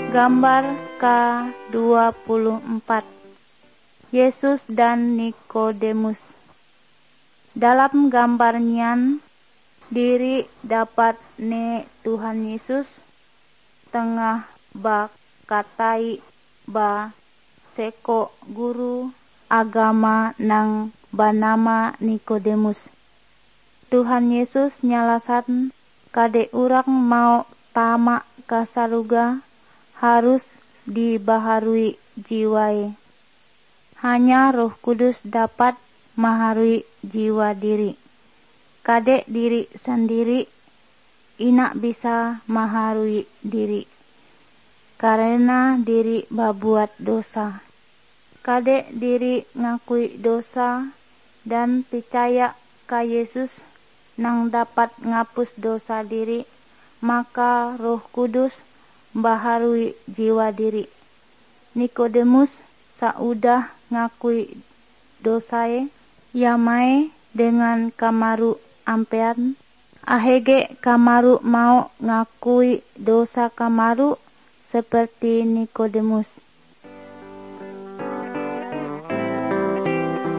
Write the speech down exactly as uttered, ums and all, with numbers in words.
Gambar K dua puluh empat. Yesus dan Nikodemus. Dalam gambarnya, diri dapat ne Tuhan Yesus tengah ba katai ba seko guru agama nang banama Nikodemus. Tuhan Yesus nyalasan kade urang mau tama ka saruga harus dibaharui jiwae. Hanya Roh Kudus dapat maharui jiwa diri. Kade diri sendiri ina bisa maharui diri, karena diri babuat dosa. Kade diri ngakui dosa dan percaya ka Yesus nang dapat ngapus dosa diri, maka Roh Kudus baharui jiwa diri. Nikodemus saudah ngakui dosae, yamae dengan kamaru ampean, ahege kamaru mau ngakui dosa kamaru seperti Nikodemus.